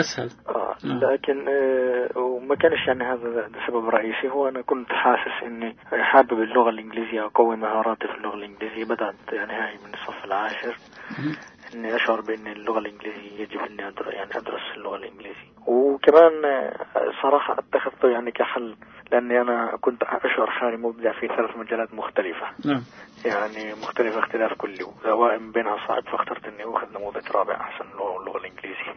S9: لكن وما كانش يعني هذا سبب رئيسي، هو أنا كنت حاسس إني حابب اللغة الإنجليزية، أقوي مهاراتي في اللغة الإنجليزية. بدأت يعني هاي من الصف العاشر إني أشعر بأن اللغة الإنجليزية يجب إني أدرس اللغة الإنجليزية. وكمان صراحة اتخذته يعني كحل، لأني أنا كنت أشعر حالي مبدع في 3 مجالات مختلفة. يعني مختلفة اختلاف كلي، وأوائم بينها صعب، فاخترت إني أخذ نموذج رابع أحسن اللغة الإنجليزية.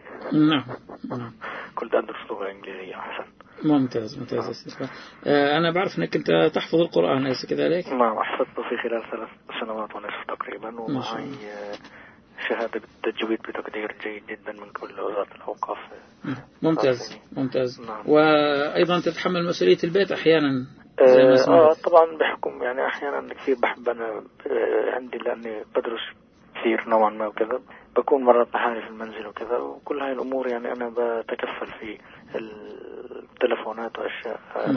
S9: كنت أدرس لغة إنجليزية أحسن.
S4: ممتاز. أنا بعرف أنك أنت تحفظ القرآن، أليس كذلك؟
S9: نعم، حفظته في خلال 3 سنوات ونصف تقريبا، ومعي شهادة بالتجويد بتقدير جيد جدا من كل وزارة الأوقاف.
S4: ممتاز. وأيضا تتحمل مسؤولية البيت أحيانا؟
S9: طبعا بحكم يعني أحيانا كثير بحب أنا عندي، لأني بدرس كثير نوعا ما وكذا، بكون مرات لحالي في المنزل وكذا، وكل هاي الأمور يعني أنا بتكفل في التلفونات وأشياء،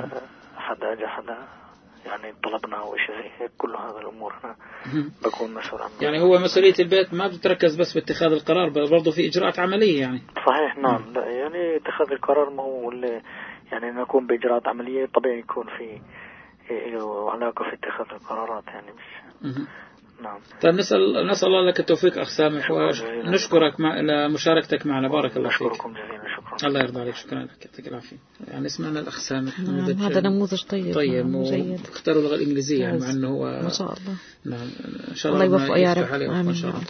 S9: حدا يعني طلبنا أو شيء زي هيك، كل هذا الأمور أنا بكون مسؤول عنه.
S4: يعني هو مسؤولية البيت ما بتركز بس في اتخاذ القرار، بل برضو في إجراءات عملية يعني.
S9: صحيح. نعم. لا يعني اتخاذ القرار ما هو يعني نكون بإجراءات عملية، طبيعي يكون في علاقة في اتخاذ القرارات يعني مش. نعم.
S4: طيب نسأل الله لك التوفيق أخ سامح، ونشكرك لمشاركتك معنا. بارك الله فيك.
S9: أشكركم جزيلا. شكرا.
S4: الله يرضى عليك. شكرا لك، يعطيك العافية. يعني اسمعنا الأخ سامح.
S5: هذا نموذج طيب
S4: واختاروا اللغة الإنجليزية يعني، مع أنه هو
S5: ما شاء الله.
S4: نعم إن شاء الله
S5: يوفقه يا رب.
S4: إن شاء الله.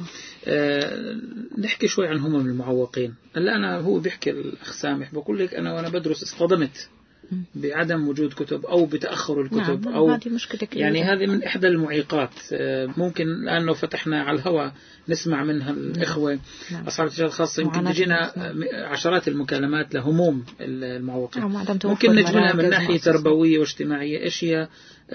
S4: نحكي شوي عن همم المعوقين. هلا أنا هو بيحكي الأخ سامح، بقول لك أنا وأنا بدرس اصطدمت بعدم وجود كتب أو بتأخر الكتب. أو
S5: هذه مشكلة كبيرة.
S4: يعني هذه من إحدى المعيقات. ممكن لأنه فتحنا على الهواء نسمع منها الإخوة أصحاب التجارة الخاصة، يمكن تجينا عشرات المكالمات لهموم المعوقين. ممكن نجملها من ناحية تربوية واجتماعية، أشياء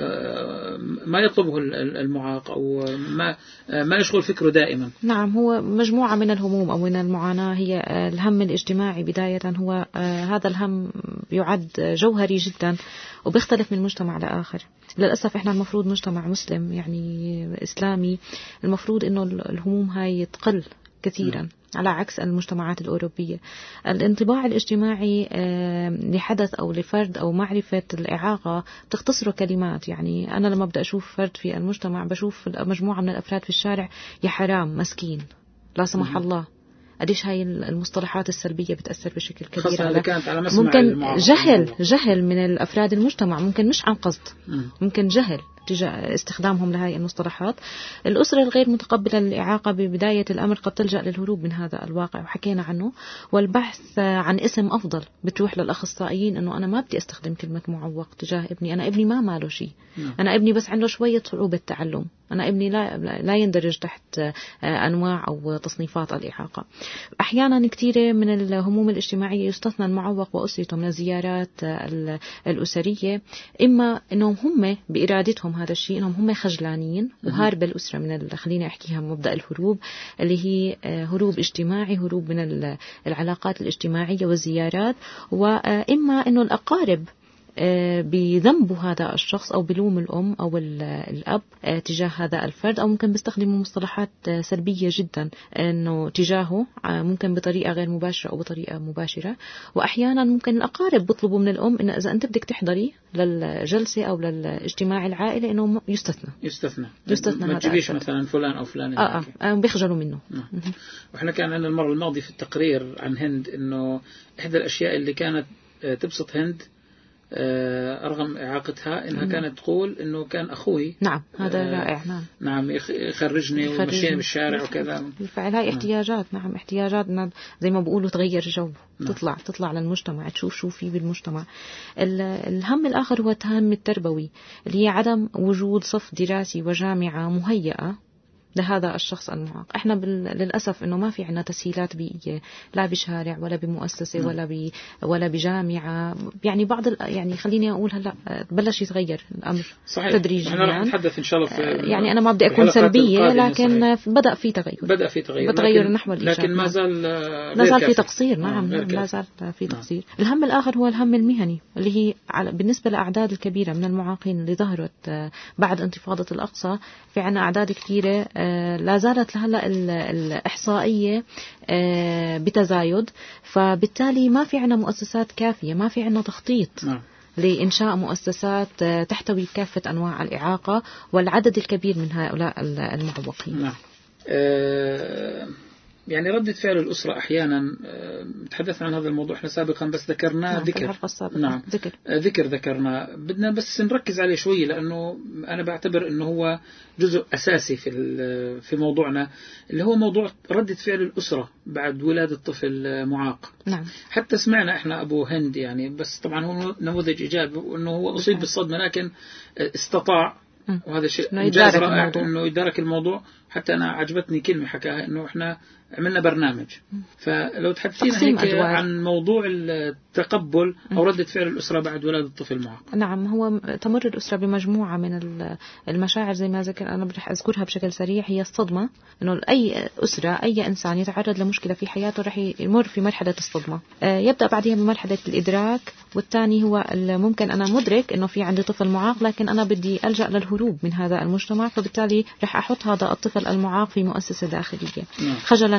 S4: ما يطلبه المعاق أو ما يشغل فكره دائما.
S5: نعم، هو مجموعة من الهموم أو من المعاناة. هي الهم الاجتماعي بداية، هو هذا الهم يعد جوهري جدا وبيختلف من مجتمع لآخر. للأسف إحنا المفروض مجتمع مسلم يعني إسلامي، المفروض إنه الهموم هاي تقل كثيرا على عكس المجتمعات الأوروبية. الانطباع الاجتماعي لحدث أو لفرد أو معرفة الإعاقة تختصره كلمات. يعني أنا لما بدأ أشوف فرد في المجتمع بشوف مجموعة من الأفراد في الشارع، يا حرام، مسكين، لا سمح الله. قديش هاي المصطلحات السلبية بتأثر بشكل كبير على ممكن جهل من الأفراد المجتمع، ممكن مش عن قصد، ممكن جهل تجاه استخدامهم لهذه المصطلحات. الأسرة الغير متقبلة للإعاقة ببداية الأمر قد تلجأ للهروب من هذا الواقع وحكينا عنه، والبحث عن اسم أفضل. بتروح للأخصائيين إنه أنا ما بدي أستخدم كلمة معوق تجاه ابني، أنا ابني ما ماله شيء، أنا ابني بس عنده شوية صعوبة تعلم، أنا ابني لا يندرج تحت أنواع أو تصنيفات الإعاقة. أحيانا كثيرة من الهموم الاجتماعية يستثنى المعوق وأسرته من الزيارات الأسرية، إما أنهم هم بإرادتهم هذا الشيء إنهم هم خجلانين وهارب الأسرة من خليني أحكيها مبدأ الهروب اللي هي هروب اجتماعي، هروب من العلاقات الاجتماعية والزيارات، وإما إنه الأقارب بذنبوا هذا الشخص أو بلوم الأم أو الأب تجاه هذا الفرد، أو ممكن بيستخدموا مصطلحات سلبية جدا إنه تجاهه، ممكن بطريقة غير مباشرة أو بطريقة مباشرة. وأحيانا ممكن الأقارب بيطلبوا من الأم إنه إذا أنت بدك تحضري للجلسة أو للاجتماع العائلة إنه يستثنى
S4: ما تجيبيش مثلا فلان أو فلان
S5: بيخجلوا منه.
S4: وإحنا كان عندنا المرة الماضية في التقرير عن هند إنه إحدى الأشياء اللي كانت تبسط هند رغم إعاقتها إنها كانت تقول إنه كان أخوي.
S5: نعم هذا رائع.
S4: نعم يخرجني ومشيني بالشارع وكذا.
S5: بالفعل هاي احتياجات. نعم احتياجات زي ما بقولوا تغير جو. تطلع للمجتمع، تشوف شو في بالمجتمع. الهم الآخر هو الهم التربوي اللي هي عدم وجود صف دراسي وجامعة مهيئة لهذا الشخص المعاق. احنا للأسف انه ما في عنا تسهيلات بيئية، لا بشارع ولا بمؤسسة ولا بجامعة. يعني يعني خليني اقول هلا بلش يتغير الامر
S4: صحيح.
S5: تدريجيا.
S4: احنا رح نتحدث ان شاء الله في
S5: يعني انا ما بدي اكون سلبية، لكن بدأ في تغير نحو الإيجاب.
S4: لكن ما
S5: زال في تقصير. نعم لا زال في تقصير. الهم الآخر هو الهم المهني اللي هي بالنسبة للأعداد الكبيرة من المعاقين اللي ظهرت بعد انتفاضة الأقصى. في عنا أعداد كثيرة لا زالت لهلا الإحصائية بتزايد، فبالتالي ما في عنا مؤسسات كافية، ما في عنا تخطيط لإنشاء مؤسسات تحتوي كافة أنواع الإعاقة والعدد الكبير من هؤلاء المعوقين.
S4: يعني ردة فعل الأسرة أحيانا تحدثنا عن هذا الموضوع احنا سابقا بس ذكرناه ذكرنا بدنا بس نركز عليه شوي، لأنه أنا بعتبر أنه هو جزء أساسي في موضوعنا اللي هو موضوع ردة فعل الأسرة بعد ولادة طفل معاق. حتى سمعنا احنا أبو هند يعني، بس طبعا هو نموذج إيجابي أنه هو أصيب بالصدمة لكن استطاع، وهذا شيء إنجاز رائع إنه يدارك الموضوع. حتى أنا عجبتني كلمة حكاها إنه إحنا عملنا برنامج. فلو تحدثينا هيك عن موضوع التقبل أو ردة فعل الأسرة بعد ولادة الطفل المعاق.
S5: نعم هو تمر الأسرة بمجموعة من المشاعر زي ما ذكر. أنا رح أذكرها بشكل سريع. هي الصدمة، إنه أي أسرة أي إنسان يتعرض لمشكلة في حياته رح يمر في مرحلة الصدمة. يبدأ بعدها بمرحلة الإدراك، والثاني هو ممكن أنا مدرك إنه في عندي طفل معاق لكن أنا بدي ألجأ للهروب من هذا المجتمع، فبالتالي رح أحط هذا الطفل المعاق في مؤسسة داخلية خجلا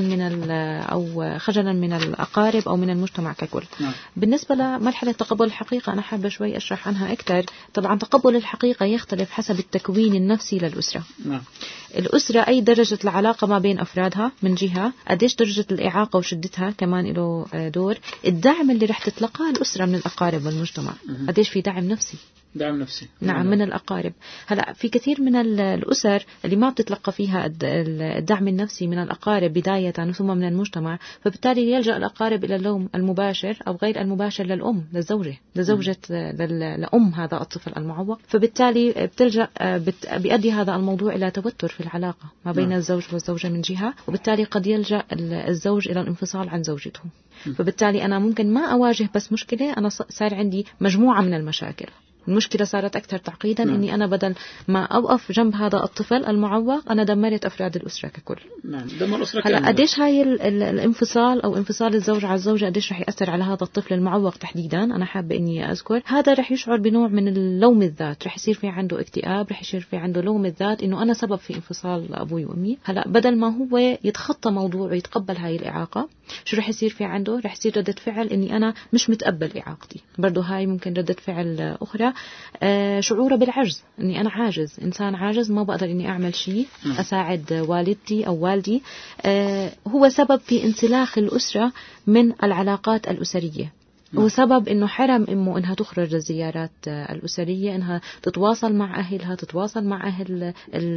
S5: من الأقارب أو من المجتمع ككل. بالنسبة لمرحلة تقبل الحقيقة أنا حابة شوي أشرح عنها أكثر. طبعا تقبل الحقيقة يختلف حسب التكوين النفسي للأسرة. الأسرة أي درجة العلاقة ما بين أفرادها من جهة، قديش درجة الإعاقة وشدتها كمان له دور. الدعم اللي رح تتلقاه الأسرة من الأقارب والمجتمع، قديش في دعم نفسي. نعم من الأقارب. هلا في كثير من الأسر اللي ما بتتلقى فيها الدعم النفسي من الأقارب بداية ثم من المجتمع، فبالتالي يلجأ الأقارب إلى اللوم المباشر أو غير المباشر للأم، لزوجة لأم هذا الطفل المعوق. فبالتالي بتلجأ بيؤدي هذا الموضوع إلى توتر في العلاقة ما بين الزوج والزوجة من جهة، وبالتالي قد يلجأ الزوج إلى الانفصال عن زوجته. فبالتالي أنا ممكن ما أواجه بس مشكلة، أنا صار عندي مجموعة من المشاكل. المشكلة صارت أكثر تعقيدا. إني أنا بدل ما أوقف جنب هذا الطفل المعوق أنا دمرت أفراد الأسرة ككل.
S4: دمر الأسرة.
S5: هلا قديش هاي الانفصال أو انفصال الزوج على الزوجة قديش رح يأثر على هذا الطفل المعوق تحديدا. أنا حابة إني أذكر هذا رح يشعر بنوع من اللوم الذات، رح يصير في عنده اكتئاب، رح يصير في عنده لوم الذات إنه أنا سبب في انفصال أبوي وأمي. هلا بدل ما هو يتخطى موضوع ويتقبل هاي الإعاقة، شو رح يصير في عنده؟ رح يصير ردة فعل إني أنا مش متقبل إعاقتي. برضو هاي ممكن ردة فعل أخرى. شعوره بالعجز، إني أنا عاجز، إنسان عاجز، ما بقدر إني أعمل شيء أساعد والدتي أو والدي. هو سبب في انسلاخ الأسرة من العلاقات الأسرية. هو سبب إنه حرم أمه إنها تخرج للزيارات الأسرية، إنها تتواصل مع أهلها، تتواصل مع أهل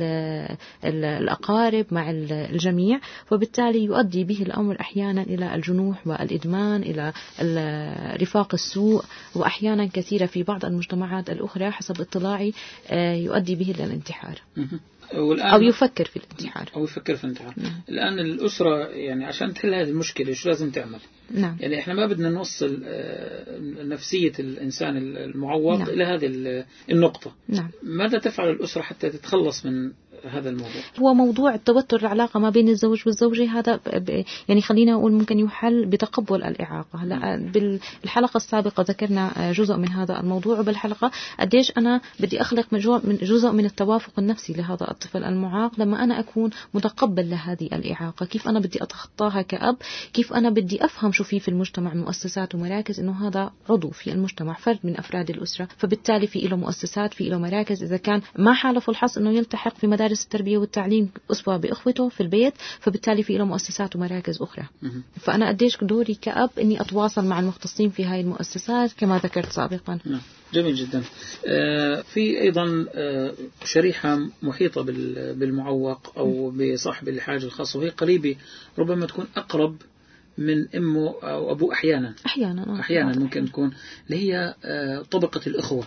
S5: الأقارب، مع الجميع. فبالتالي يؤدي به الأمر أحيانا إلى الجنوح والإدمان، إلى رفاق السوء، وأحيانا كثيرة في بعض المجتمعات الأخرى حسب اطلاعي يؤدي به إلى الانتحار. أو يفكر في الانتحار.
S4: الآن الأسرة يعني عشان تحل هذه المشكلة شو لازم تعمل؟
S5: نعم.
S4: يعني إحنا ما بدنا نوصل نفسية الإنسان المعوق
S5: نعم.
S4: إلى هذه النقطة.
S5: نعم.
S4: ماذا تفعل الأسرة حتى تتخلص من هذا الموضوع؟
S5: هو موضوع التوتر العلاقة ما بين الزوج والزوجة هذا يعني خلينا أقول ممكن يحل بتقبل الإعاقة. هلا بالحلقة السابقة ذكرنا جزء من هذا الموضوع، وبالحلقة قديش أنا بدي أخلق جزء من التوافق النفسي لهذا الطفل المعاق لما أنا أكون متقبل لهذه الإعاقة، كيف أنا بدي أتخطاها كأب، كيف أنا بدي أفهم شو في المجتمع مؤسسات ومراكز، إنه هذا عضو في المجتمع، فرد من أفراد الأسرة، فبالتالي في له مؤسسات، في له مراكز. إذا كان ما حالف الحظ إنه يلتحق في مدارس التربية والتعليم أسوة بإخوته في البيت، فبالتالي في له مؤسسات ومراكز أخرى. فأنا قديش دوري كأب إني أتواصل مع المختصين في هاي المؤسسات كما ذكرت سابقا.
S4: جميل جدا. في أيضا شريحة محيطة بالمعوق أو بصاحب الحاجة الخاصة، وهي قريبة ربما تكون أقرب من أمه أو أبوه أحيانا ممكن تكون اللي هي طبقة الإخوة.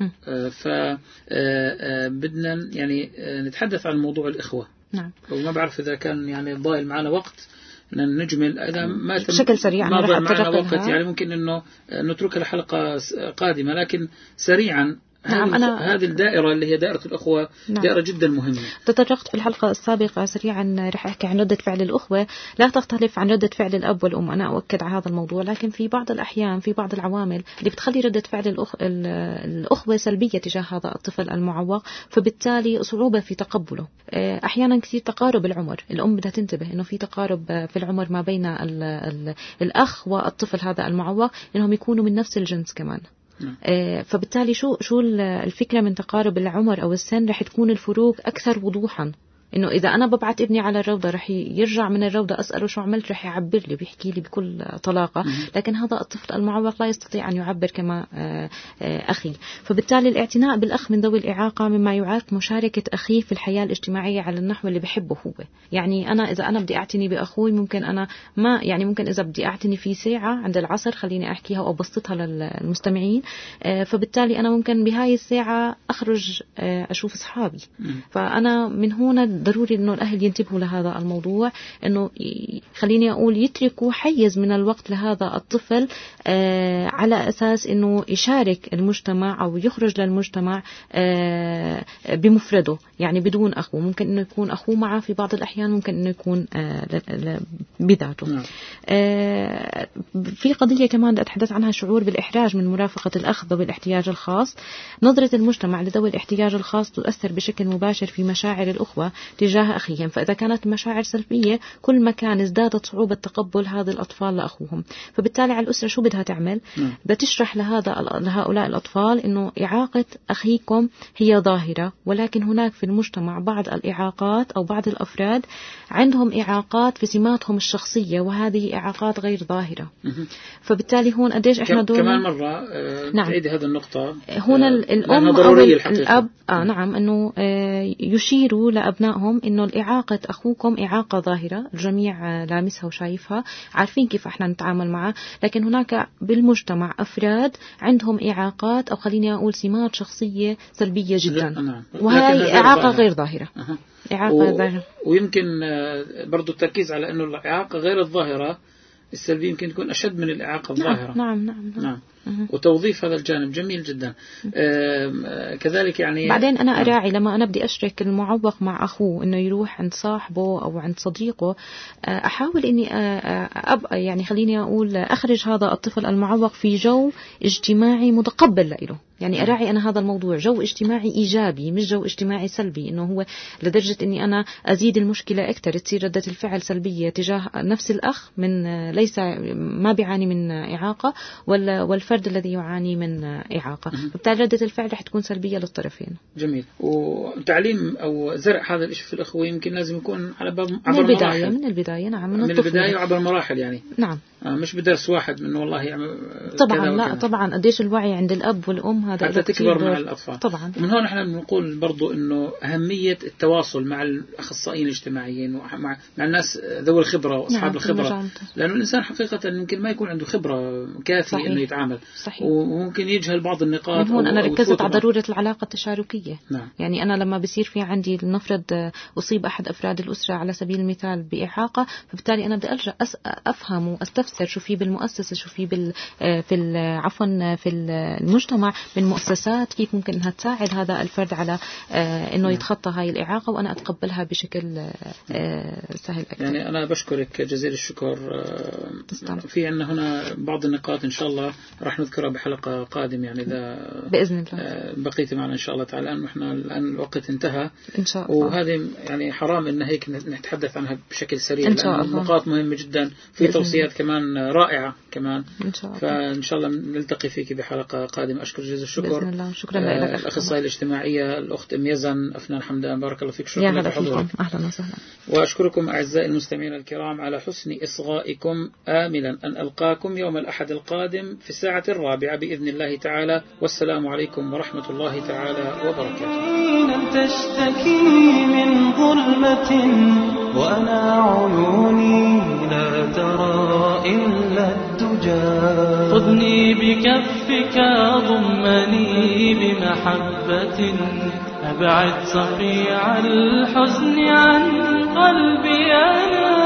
S4: فبدنا يعني نتحدث عن موضوع الإخوة.
S5: نعم.
S4: وما بعرف إذا كان يعني ضايل معنا وقت نجمل، إذا ما
S5: بشكل سريع
S4: ما ضايل معنا وقت يعني ممكن إنه نتركها لحلقة قادمة، لكن سريعا.
S5: نعم.
S4: هذه الدائرة اللي هي دائرة الأخوة. نعم. دائرة جدا مهمة.
S5: تطرقت في الحلقة السابقة سريعا رح أحكي عن ردة فعل الأخوة، لا تختلف عن ردة فعل الأب والأم، أنا أؤكد على هذا الموضوع، لكن في بعض الأحيان في بعض العوامل اللي بتخلي ردة فعل الأخوة سلبية تجاه هذا الطفل المعوق، فبالتالي صعوبة في تقبله. أحيانا كثير تقارب العمر، الأم بدها تنتبه إنه في تقارب في العمر ما بين الأخ والطفل هذا المعوق، إنهم يكونوا من نفس الجنس كمان. فبالتالي شو الفكرة من تقارب العمر أو السن، رح تكون الفروق أكثر وضوحا. إنه إذا أنا ببعت ابني على الروضة رح يرجع من الروضة أسأله شو عملت، رح يعبر لي بيحكي لي بكل طلاقة، لكن هذا الطفل المعوق لا يستطيع أن يعبر كما أخي. فبالتالي الاعتناء بالأخ من ذوي الإعاقة مما يعاق مشاركة أخيه في الحياة الاجتماعية على النحو اللي بحبه هو. يعني إذا أنا بدي أعتني بأخوي، ممكن أنا ما يعني ممكن إذا بدي أعتني في ساعة عند العصر، خليني أحكيها وأبسطها للمستمعين، فبالتالي أنا ممكن بهاي الساعة أخرج أشوف أصحابي. فأنا من هنا ضروري إنه الأهل ينتبهوا لهذا الموضوع، إنه خليني أقول يتركوا حيز من الوقت لهذا الطفل على أساس إنه يشارك المجتمع أو يخرج للمجتمع بمفرده، يعني بدون أخوه. ممكن إنه يكون أخوه معه في بعض الأحيان، ممكن إنه يكون بذاته. في قضية كمان أتحدث عنها، شعور بالإحراج من مرافقة الأخ ذوي الاحتياج الخاص. نظرة المجتمع لذوي الاحتياج الخاص تؤثر بشكل مباشر في مشاعر الأخوة تجاه أخيهم، فإذا كانت المشاعر سلبية كل ما كان ازدادت صعوبة تقبل هذه الأطفال لأخوهم. فبالتالي على الأسرة شو بدها تعمل؟ بدها تشرح لهؤلاء الأطفال إنه إعاقة أخيكم هي ظاهرة، ولكن هناك في المجتمع بعض الإعاقات أو بعض الأفراد عندهم إعاقات في سماتهم الشخصية، وهذه إعاقات غير ظاهرة. فبالتالي هون قديش إحنا
S4: كمان مرة تعيد هذه النقطة.
S5: هنا الأم أو الأب نعم إنه يشيروا لأبنائهم إنه الإعاقة أخوكم إعاقة ظاهرة، الجميع لامسها وشايفها، عارفين كيف إحنا نتعامل معها، لكن هناك بالمجتمع أفراد عندهم إعاقات أو خليني أقول سمات شخصية سلبية جدا، وهي إعاقة غير ظاهرة. إعاقة ظاهرة.
S4: ويمكن برضو التركيز على إنه الإعاقة غير الظاهرة السلبي يمكن يكون أشد من الإعاقة الظاهرة.
S5: نعم.
S4: وتوظيف هذا الجانب جميل جدا. كذلك يعني
S5: بعدين أنا أراعي لما أنا بدي أشرك المعوق مع أخوه إنه يروح عند صاحبه أو عند صديقه، أحاول إني يعني خليني أقول أخرج هذا الطفل المعوق في جو اجتماعي متقبل له. يعني أراعي أنا هذا الموضوع جو اجتماعي إيجابي، مش جو اجتماعي سلبي، إنه هو لدرجة إني أنا أزيد المشكلة أكثر، تصير ردة الفعل سلبية تجاه نفس الأخ من ليس ما بيعاني من إعاقة والفرد الذي يعاني من إعاقة، فبالتالي ردة الفعل رح تكون سلبية للطرفين.
S4: جميل. وتعليم أو زرع هذا الشيء في الأخوة يمكن لازم يكون على
S5: من البداية. من البداية نعم،
S4: من البداية وعبر مراحل يعني.
S5: نعم.
S4: مش بدرس واحد من والله يعمل
S5: طبعا لا طبعا قديش الوعي عند الأب والأم هذا
S4: حتى تكبر مع الأطفال.
S5: طبعا.
S4: ومن هون احنا بنقول برضو إنه أهمية التواصل مع الأخصائيين الاجتماعيين ومع الناس ذوي الخبرة وأصحاب الخبرة، لأنه الإنسان حقيقة يمكن ما يكون عنده خبرة كافية إنه يتعامل يتحمل.
S5: صحيح.
S4: وممكن يجهل بعض النقاط.
S5: من هون أنا ركزت على ضرورة العلاقة التشاركية.
S4: نعم.
S5: يعني أنا لما بصير في عندي لنفرض أصيب أحد أفراد الأسرة على سبيل المثال بإعاقة، فبالتالي أنا بدي أرجع أفهم وأستفسر شو في بالمؤسسة، شو في في المجتمع من مؤسسات، كيف ممكن أنها تساعد هذا الفرد على إنه يتخطى هاي الإعاقة، وأنا أتقبلها بشكل سهل أكثر.
S4: يعني أنا بشكرك جزيل الشكر. في عندنا هنا بعض النقاط إن شاء الله راح نذكرها بحلقة قادمة، يعني إذا
S5: بإذن الله
S4: بقيت معنا إن شاء الله تعالى. لأنه إحنا الآن الوقت انتهى
S5: إن شاء الله،
S4: وهذه يعني حرام إن هيك نتحدث عنها بشكل سريع،
S5: إن شاء الله.
S4: نقاط مهمة جدا، في توصيات كمان رائعة كمان
S5: إن شاء الله.
S4: فإن شاء الله نلتقي فيك بحلقة قادمة. أشكر جزيل الشكر.
S5: بإذن الله. شكرا لك.
S4: الأخصائية الاجتماعية الأخت أم يزن أفنان حمدان، بارك الله فيك.
S5: شكرا
S4: لك
S5: لك
S4: حضورك.
S5: أهلا وسهلا.
S4: وأشكركم أعزائي المستمعين الكرام على حسن إصغائكم، آملا أن ألقاكم يوم الأحد القادم في الساعة 4 بإذن الله تعالى. والسلام عليكم ورحمة الله تعالى وبركاته.
S2: تشتكي من ظلمة وأنا عيوني لا ترى إلا الدجى. خذني بكفك ضمني بمحبة، أبعد صقيع الحزن عن قلبي أنا.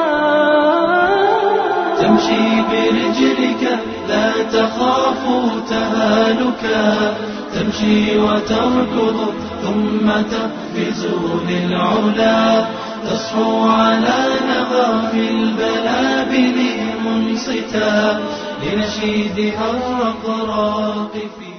S1: تمشي برجلك لا تخاف تهالكا، تمشي وتركض ثم تقفز للعلا، تصحو على نغاف البلابل منصتا لنشيدها الرقراق في